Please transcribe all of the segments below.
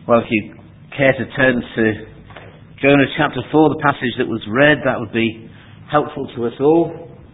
Well, if you care to turn to Jonah chapter 4, the passage that was read, that would be helpful to us all.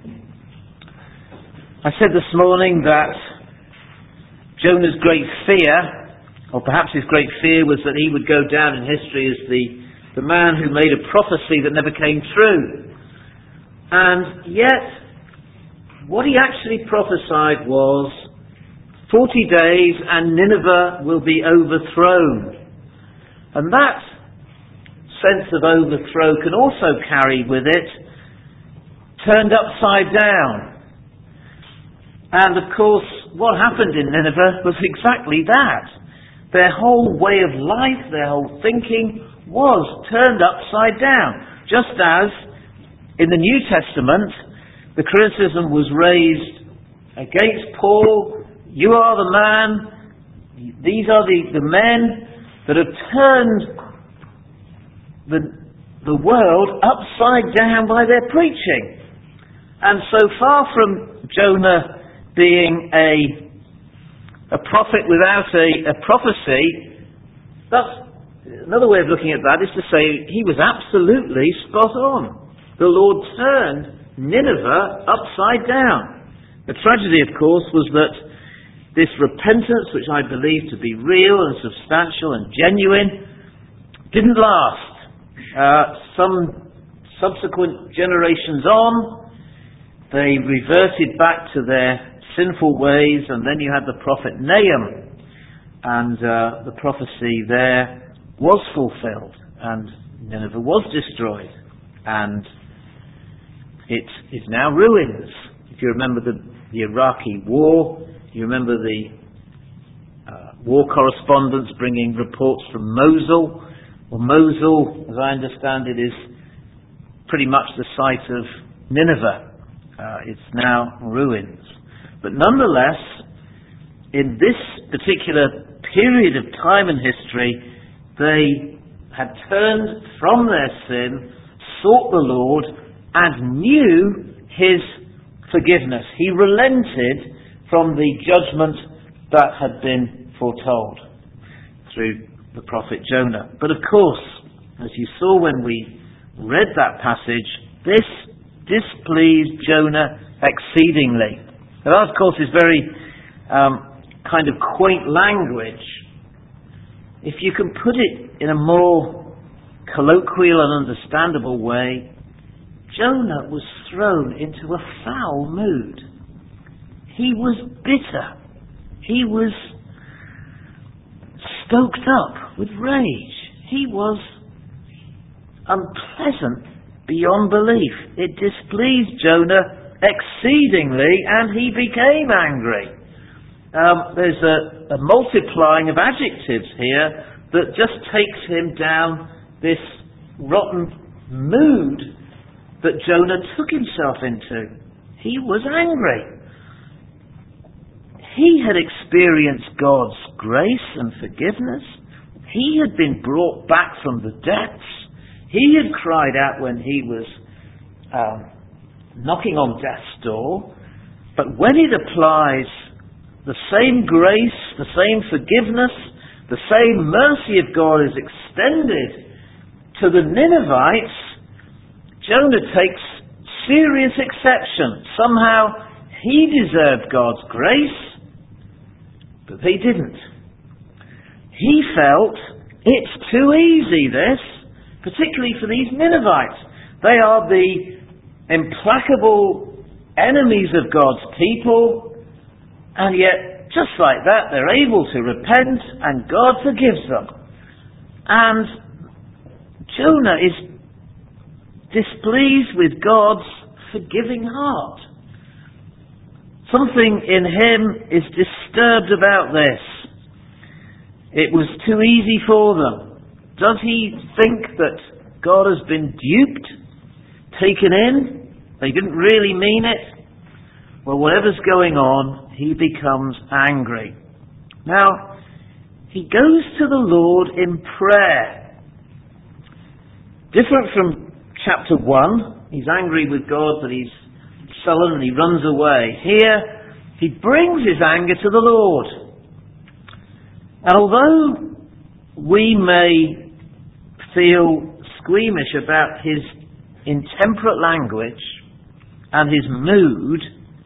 I said this morning that Jonah's great fear, or perhaps his great fear, was that he would go down in history as the man who made a prophecy that never came true. And yet, what he actually prophesied was 40 days and Nineveh will be overthrown. And that sense of overthrow can also carry with it turned upside down. And of course, what happened in Nineveh was exactly that. Their whole way of life, their whole thinking was turned upside down. Just as in the New Testament, the criticism was raised against Paul. You are the man, these are the men that have turned the world upside down by their preaching. And so far from Jonah being a prophet without a prophecy, that's another way of looking at that is to say he was absolutely spot on. The Lord turned Nineveh upside down. The tragedy, of course, was that this repentance, which I believe to be real and substantial and genuine, didn't last. Some subsequent generations on, they reverted back to their sinful ways, and then you had the prophet Nahum, and the prophecy there was fulfilled, and Nineveh was destroyed, and it is now ruins. If you remember the Iraqi war, you remember the war correspondents bringing reports from Mosul. Well, Mosul, as I understand it, is pretty much the site of Nineveh. It's now ruins. But nonetheless, in this particular period of time in history, they had turned from their sin, sought the Lord, and knew His forgiveness. He relented from the judgment that had been foretold through the prophet Jonah. But of course, as you saw when we read that passage, this displeased Jonah exceedingly. Now that, of course, is very kind of quaint language. If you can put it in a more colloquial and understandable way, Jonah was thrown into a foul mood. He was bitter. He was stoked up with rage. He was unpleasant beyond belief. It displeased Jonah exceedingly, and he became angry. There's a multiplying of adjectives here that just takes him down this rotten mood that Jonah took himself into. He was angry. He had experienced God's grace and forgiveness. He had been brought back from the depths. He had cried out when he was knocking on death's door. But when it applies the same grace, the same forgiveness, the same mercy of God is extended to the Ninevites, Jonah takes serious exception. Somehow he deserved God's grace, but they didn't. He felt it's too easy, this, particularly for these Ninevites. They are the implacable enemies of God's people, and yet, just like that, they're able to repent, and God forgives them. And Jonah is displeased with God's forgiving heart. Something in him is disturbed about this. It was too easy for them. Does he think that God has been duped? Taken in? They didn't really mean it? Well, whatever's going on, he becomes angry. Now, he goes to the Lord in prayer. Different from chapter 1, he's angry with God, but he's sullen and he runs away. Here, he brings his anger to the Lord. And although we may feel squeamish about his intemperate language and his mood,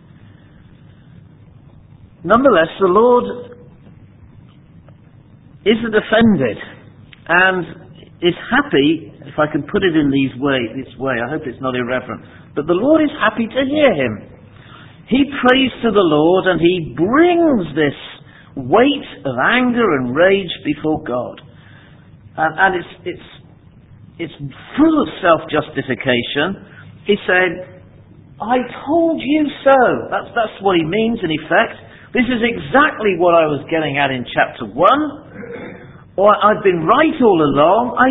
nonetheless, the Lord isn't offended and is happy, if I can put it in this way, I hope it's not irreverent, but the Lord is happy to hear him. He prays to the Lord and he brings this weight of anger and rage before God. And it's full of self-justification. He said, I told you so. That's what he means in effect. This is exactly what I was getting at in chapter 1. Or I've been right all along. I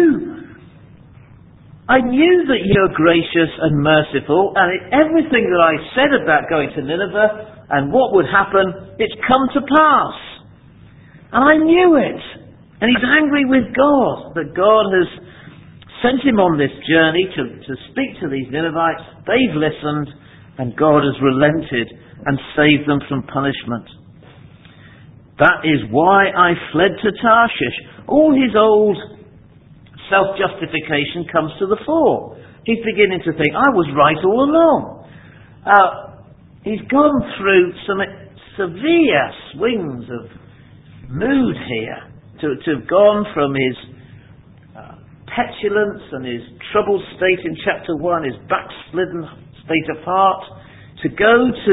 knew that you're gracious and merciful, and everything that I said about going to Nineveh and what would happen, it's come to pass. And I knew it. And he's angry with God, that God has sent him on this journey to speak to these Ninevites. They've listened, and God has relented and saved them from punishment. That is why I fled to Tarshish. All his old self-justification comes to the fore. He's beginning to think, I was right all along. He's gone through some severe swings of mood here, to have gone from his petulance and his troubled state in chapter 1, his backslidden state of heart, to go to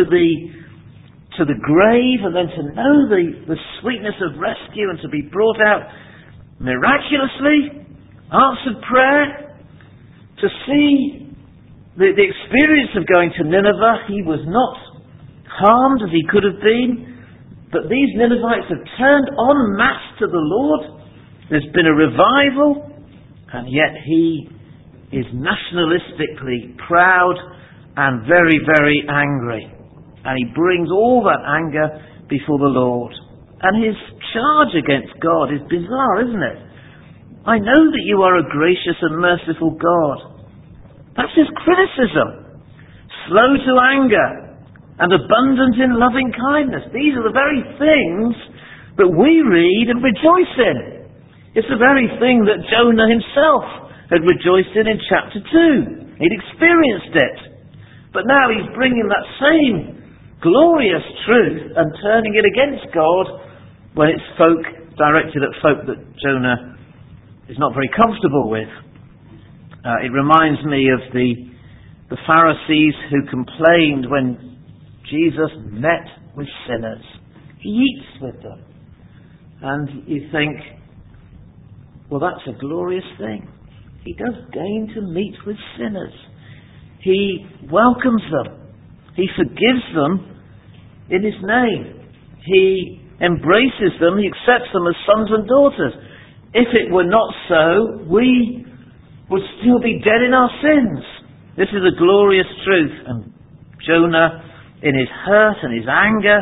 the grave and then to know the sweetness of rescue and to be brought out miraculously, answered prayer, to see the experience of going to Nineveh. He was not harmed as he could have been, but these Ninevites have turned en masse to the Lord. There's been a revival, and yet he is nationalistically proud and very, very angry. And he brings all that anger before the Lord. And his charge against God is bizarre, isn't it? I know that you are a gracious and merciful God. That's his criticism. Slow to anger and abundant in loving kindness. These are the very things that we read and rejoice in. It's the very thing that Jonah himself had rejoiced in chapter 2. He'd experienced it. But now he's bringing that same glorious truth and turning it against God when it's directed at folk that Jonah is not very comfortable with. It reminds me of the Pharisees who complained when Jesus met with sinners. He eats with them. And you think, well, that's a glorious thing. He does deign to meet with sinners. He welcomes them. He forgives them in his name. He embraces them. He accepts them as sons and daughters. If it were not so, we would still be dead in our sins. This is a glorious truth. And Jonah, in his hurt and his anger,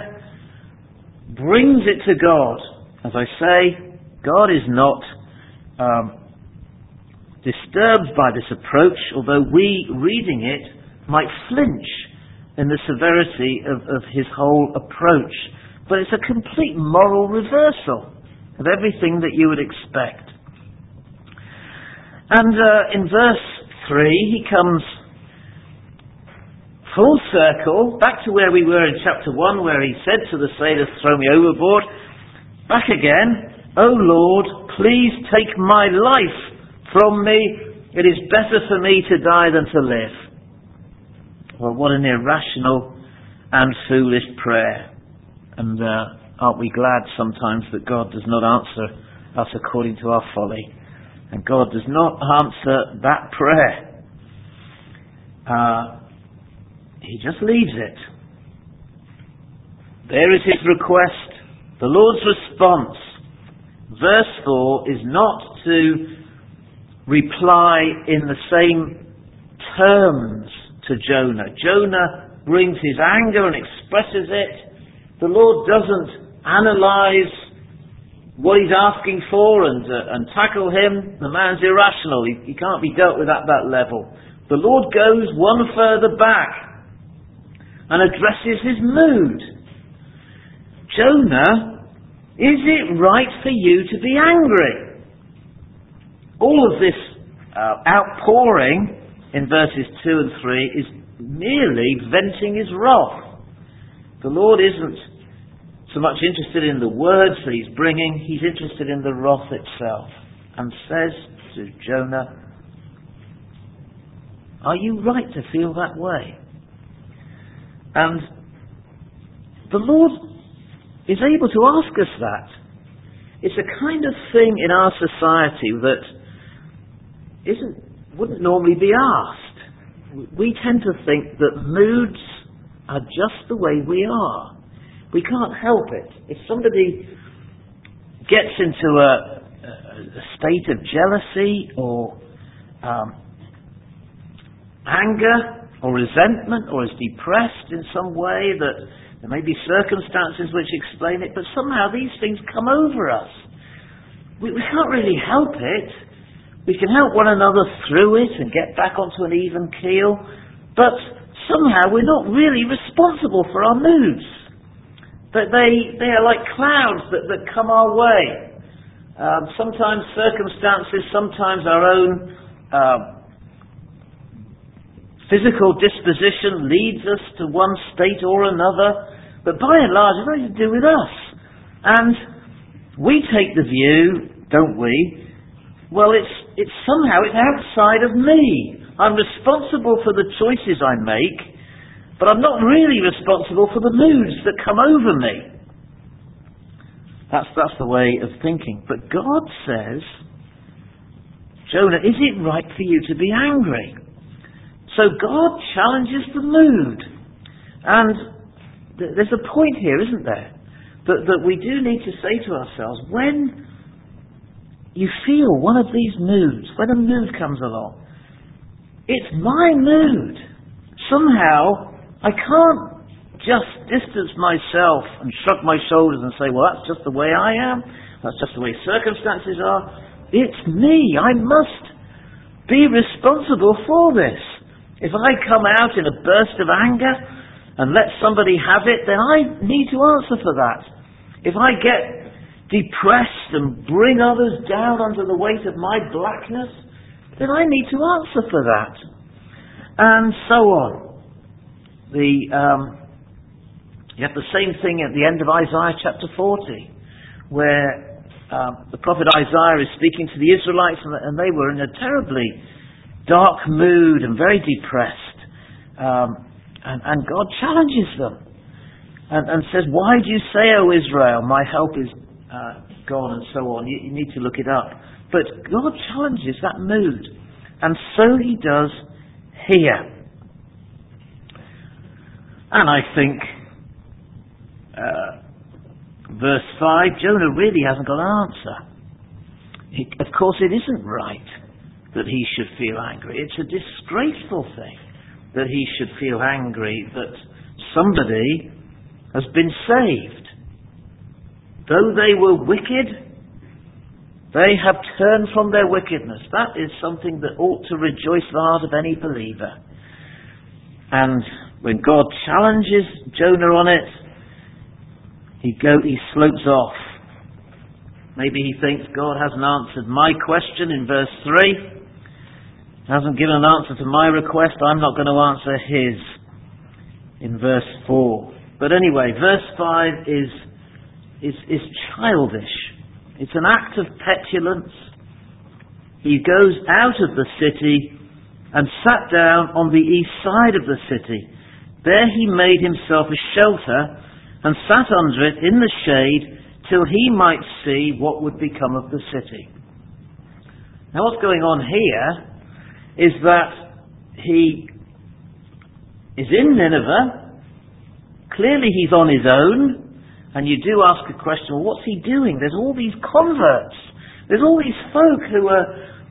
brings it to God. As I say, God is not disturbed by this approach, although we, reading it, might flinch in the severity of his whole approach. But it's a complete moral reversal of everything that you would expect. And in verse 3, he comes full circle, back to where we were in chapter 1, where he said to the sailors, throw me overboard. Back again, O Lord, please take my life from me. It is better for me to die than to live. Well, what an irrational and foolish prayer. And aren't we glad sometimes that God does not answer us according to our folly? And God does not answer that prayer. He just leaves it. There is his request. The Lord's response. Verse 4 is not to reply in the same terms to Jonah. Jonah brings his anger and expresses it. The Lord doesn't analyse what he's asking for and tackle him. The man's irrational. He can't be dealt with at that level. The Lord goes one further back and addresses his mood. Jonah Is it right for you to be angry? All of this outpouring in verses 2 and 3 is merely venting his wrath. The Lord isn't so much interested in the words that he's bringing, he's interested in the wrath itself, and says to Jonah, are you right to feel that way? And the Lord is able to ask us that. It's a kind of thing in our society that wouldn't normally be asked. We tend to think that moods are just the way we are. We can't help it. If somebody gets into a state of jealousy or anger or resentment, or is depressed in some way, that there may be circumstances which explain it, but somehow these things come over us. We can't really help it. We can help one another through it and get back onto an even keel, but somehow we're not really responsible for our moods. But they are like clouds that come our way. Sometimes circumstances, sometimes our own physical disposition leads us to one state or another, but by and large it's nothing to do with us. And we take the view, don't we, well, it's outside of me. I'm responsible for the choices I make, but I'm not really responsible for the moods that come over me. That's the way of thinking. But God says, Jonah, is it right for you to be angry? So God challenges the mood. And there's a point here, isn't there? That we do need to say to ourselves, when you feel one of these moods, when a mood comes along, it's my mood. Somehow, I can't just distance myself and shrug my shoulders and say, well, that's just the way I am. That's just the way circumstances are. It's me. I must be responsible for this. If I come out in a burst of anger and let somebody have it, then I need to answer for that. If I get depressed and bring others down under the weight of my blackness, then I need to answer for that. And so on. You have the same thing at the end of Isaiah chapter 40, where the prophet Isaiah is speaking to the Israelites, and they were in a terribly dark mood and very depressed. And God challenges them and says, why do you say, O Israel, my help is gone, and so on. You need to look it up. But God challenges that mood. And so he does here. And I think verse 5, Jonah really hasn't got an answer. Of course it isn't right that he should feel angry. It's a disgraceful thing that he should feel angry that somebody has been saved. Though they were wicked, they have turned from their wickedness. That is something that ought to rejoice the heart of any believer. And when God challenges Jonah on it, he slopes off. Maybe he thinks God hasn't answered my question in verse 3. Hasn't given an answer to my request. I'm not going to answer his in verse 4. But anyway, verse 5 is childish. It's an act of petulance. He goes out of the city and sat down on the east side of the city. There he made himself a shelter and sat under it in the shade till he might see what would become of the city. Now what's going on here is that he is in Nineveh. Clearly he's on his own. And you do ask a question, well, what's he doing? There's all these converts. There's all these folk who are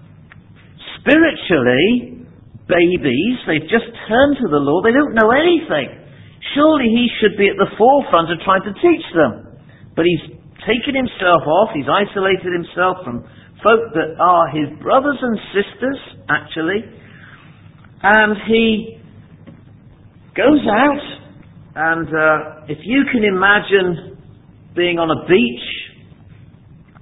spiritually babies. They've just turned to the Lord. They don't know anything. Surely he should be at the forefront of trying to teach them. But he's taken himself off. He's isolated himself from folk that are his brothers and sisters, actually. And he goes out. And if you can imagine being on a beach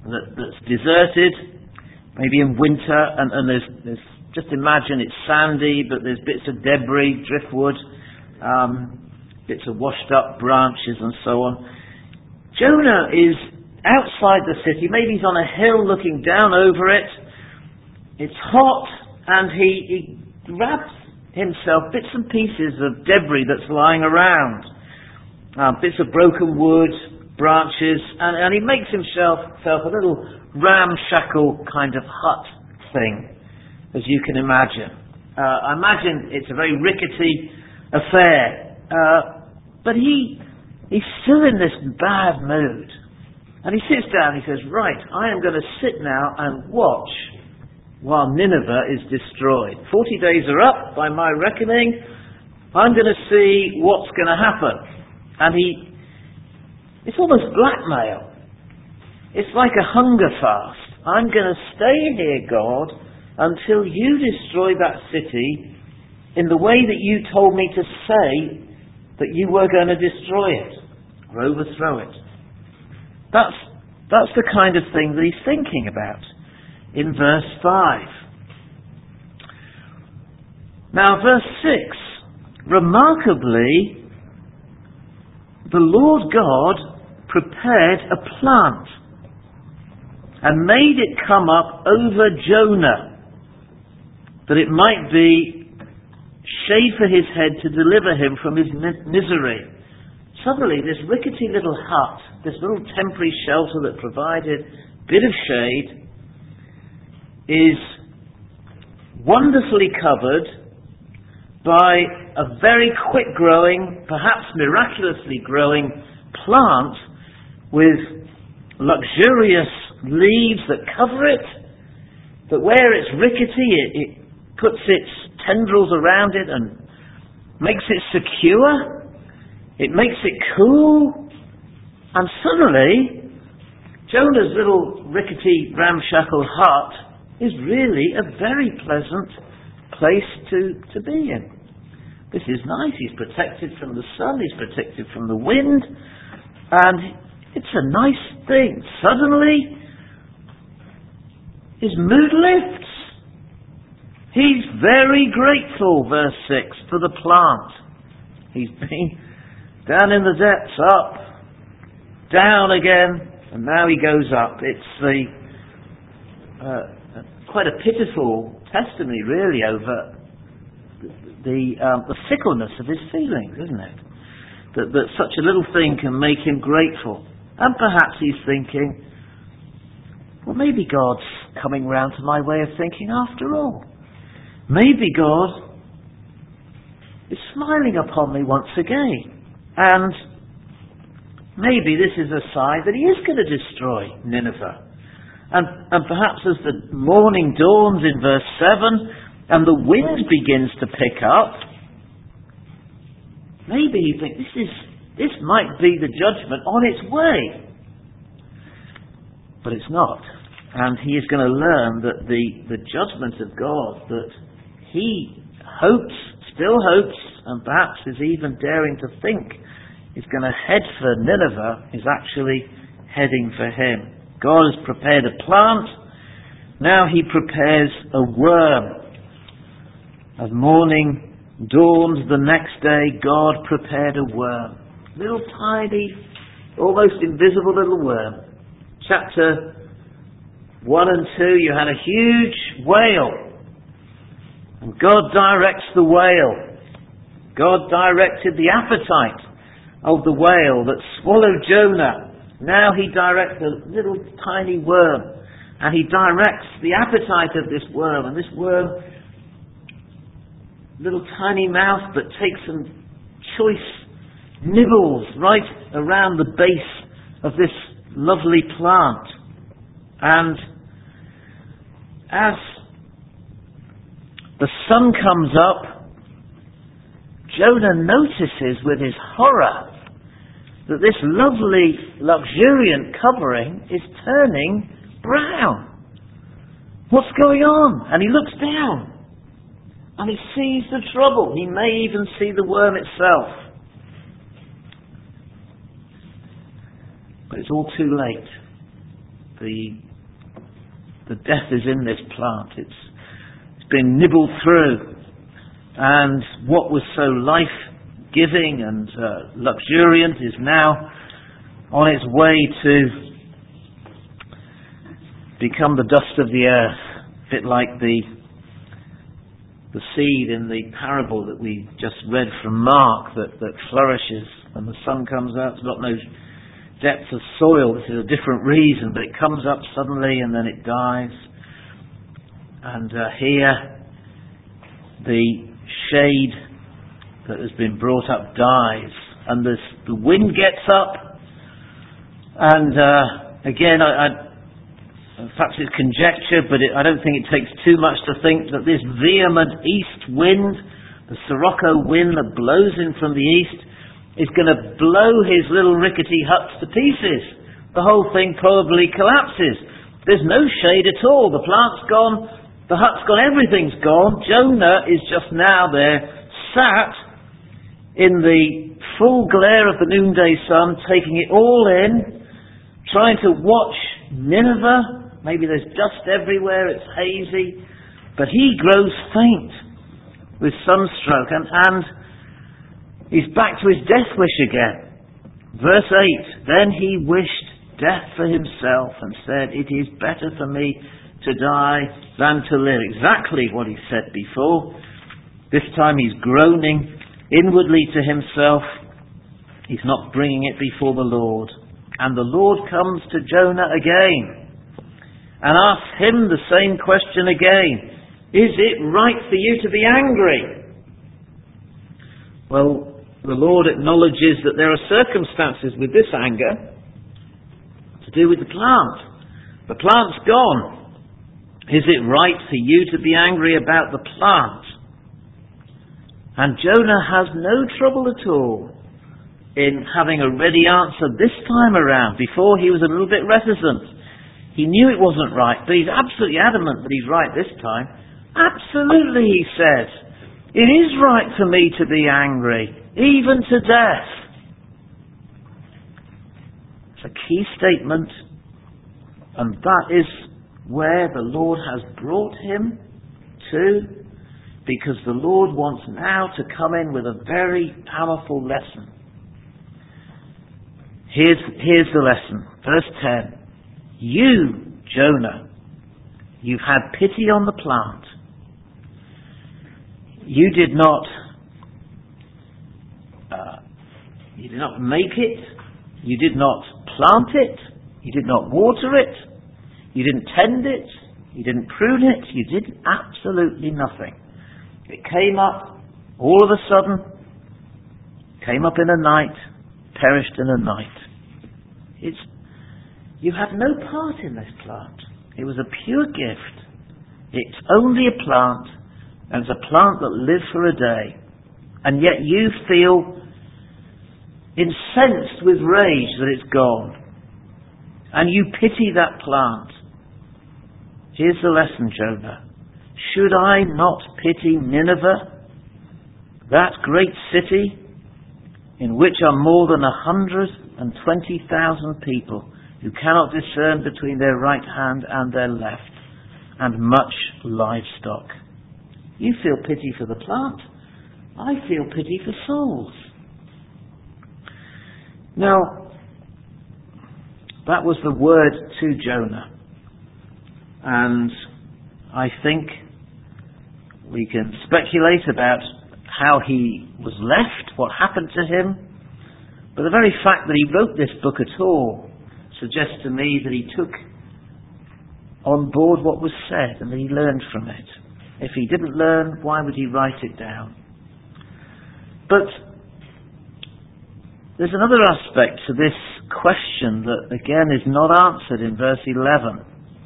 that's deserted, maybe in winter, and there's just imagine it's sandy, but there's bits of debris, driftwood, bits of washed up branches and so on. Jonah is outside the city, maybe he's on a hill looking down over it. It's hot, and he grabs himself bits and pieces of debris that's lying around, bits of broken wood, branches, and he makes himself a little ramshackle kind of hut thing, as you can imagine. I imagine it's a very rickety affair, but he's still in this bad mood. And he sits down, he says, right, I am going to sit now and watch while Nineveh is destroyed. 40 days are up, by my reckoning. I'm going to see what's going to happen. And it's almost blackmail. It's like a hunger fast. I'm going to stay here, God, until you destroy that city in the way that you told me to say that you were going to destroy it or overthrow it. That's the kind of thing that he's thinking about in verse 5. Now, verse 6, remarkably, the Lord God prepared a plant and made it come up over Jonah, that it might be shade for his head to deliver him from his misery. Suddenly, this rickety little hut, this little temporary shelter that provided a bit of shade, is wonderfully covered by a very quick-growing, perhaps miraculously growing plant with luxurious leaves that cover it, that where it's rickety, it puts its tendrils around it and makes it secure. It makes it cool, and suddenly Jonah's little rickety ramshackle hut is really a very pleasant place to be in. This is nice. He's protected from the sun, he's protected from the wind, and it's a nice thing. Suddenly his mood lifts. He's very grateful, verse 6, for the plant. He's been down in the depths, up, down again, and now he goes up. It's quite a pitiful testimony, really, over the fickleness of his feelings, isn't it? That such a little thing can make him grateful. And perhaps he's thinking, well, maybe God's coming round to my way of thinking after all. Maybe God is smiling upon me once again. And maybe this is a sign that he is going to destroy Nineveh. And perhaps as the morning dawns in verse 7 and the wind begins to pick up, maybe you think this might be the judgment on its way. But it's not. And he is going to learn that the judgment of God that he still hopes, and perhaps is even daring to think is going to head for Nineveh, is actually heading for him. God has prepared a plant. Now he prepares a worm. As morning dawns the next day, God prepared a worm. Little tiny, almost invisible little worm. Chapter 1 and 2, you had a huge whale. And God directs the whale. God directed the appetite of the whale that swallowed Jonah. Now he directs a little tiny worm. And he directs the appetite of this worm. And this worm, little tiny mouth, but takes some choice nibbles right around the base of this lovely plant. And as the sun comes up, Jonah notices with his horror that this lovely, luxuriant covering is turning brown. What's going on? And he looks down and he sees the trouble. He may even see the worm itself. But it's all too late. the death is in this plant. It's been nibbled through. And what was so life-giving and luxuriant is now on its way to become the dust of the earth. A bit like the seed in the parable that we just read from Mark that flourishes when the sun comes out. It's got no depth of soil. This is a different reason, but it comes up suddenly and then it dies. And here the shade that has been brought up dies, and the wind gets up, and again, perhaps it's conjecture, but I don't think it takes too much to think that this vehement east wind, the Sirocco wind that blows in from the east, is going to blow his little rickety huts to pieces. The whole thing probably collapses. There's no shade at all. The plant's gone, the hut's gone, everything's gone. Jonah is just now there, sat in the full glare of the noonday sun, taking it all in, trying to watch Nineveh. Maybe there's dust everywhere, it's hazy, but he grows faint with sunstroke, and he's back to his death wish again. Verse 8, then he wished death for himself and said, it is better for me to die than to live. Exactly what he said before. This time he's groaning inwardly to himself. He's not bringing it before the Lord. And the Lord comes to Jonah again and asks him the same question again. Is it right for you to be angry? Well, the Lord acknowledges that there are circumstances with this anger to do with the plant. The plant's gone. Is it right for you to be angry about the plant? And Jonah has no trouble at all in having a ready answer this time around. Before he was a little bit reticent. He knew it wasn't right, but he's absolutely adamant that he's right this time. Absolutely, he says. It is right for me to be angry, even to death. It's a key statement, and that is where the Lord has brought him to, because the Lord wants now to come in with a very powerful lesson. Here's the lesson. Verse 10. You, Jonah, you've had pity on the plant. You did not make it. You did not plant it. You did not water it. You didn't tend it. You didn't prune it. You did absolutely nothing. It came up all of a sudden, came up in a night, perished in a night. You had no part in this plant. It was a pure gift. It's only a plant, and it's a plant that lived for a day. And yet you feel incensed with rage that it's gone. And you pity that plant. Here's the lesson, Jonah. Should I not pity Nineveh, that great city in which are more than 120,000 people who cannot discern between their right hand and their left, and much livestock? You feel pity for the plant. I feel pity for souls. Now, that was the word to Jonah. And I think we can speculate about how he was left, what happened to him. But the very fact that he wrote this book at all suggests to me that he took on board what was said and that he learned from it. If he didn't learn, why would he write it down? But there's another aspect to this question that again is not answered in verse 11.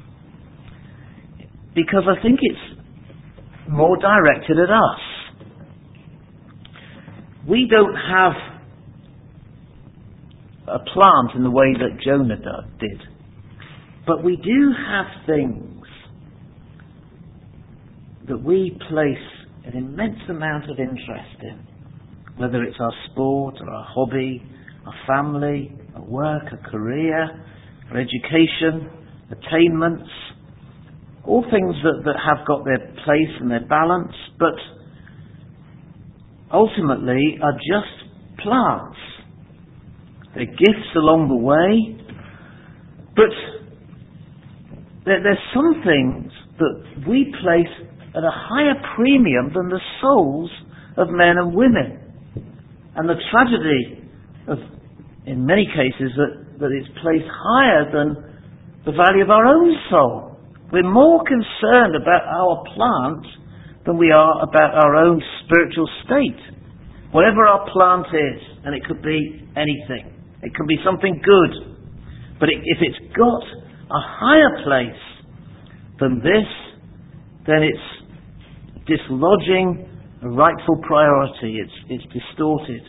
Because I think it's more directed at us. We don't have a plant in the way that Jonah did. But we do have things that we place an immense amount of interest in. Whether it's our sport or our hobby, our family, our work, our career, our education, attainments, all things that have got their place and their balance, but ultimately are just plants. They're gifts along the way, but there's some things that we place at a higher premium than the souls of men and women. And the tragedy of, in many cases, that it's placed higher than the value of our own soul. We're more concerned about our plant than we are about our own spiritual state. Whatever our plant is, and it could be anything, it can be something good, but if it's got a higher place than this, then it's dislodging a rightful priority. It's distorted.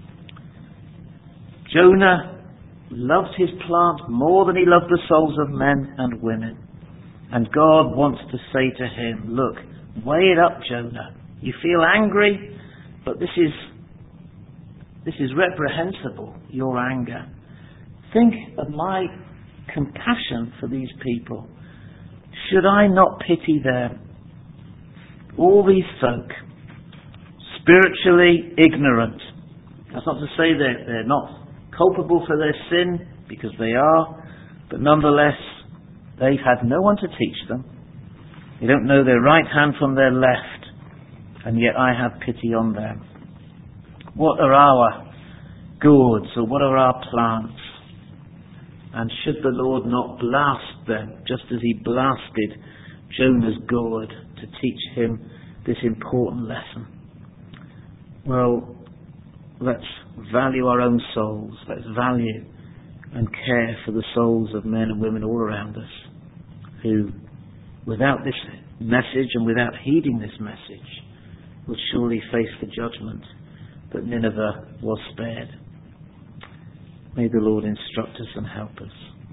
Jonah loved his plant more than he loved the souls of men and women. And God wants to say to him, look, weigh it up, Jonah. You feel angry, but this is reprehensible, your anger. Think of my compassion for these people. Should I not pity them? All these folk, spiritually ignorant. That's not to say they're not culpable for their sin, because they are, but nonetheless, they've had no one to teach them. They don't know their right hand from their left, and yet I have pity on them. What are our gourds, or what are our plants? And should the Lord not blast them, just as he blasted Jonah's gourd to teach him this important lesson? Well, let's value our own souls. Let's value and care for the souls of men and women all around us who, without this message and without heeding this message, would surely face the judgment that Nineveh was spared. May the Lord instruct us and help us.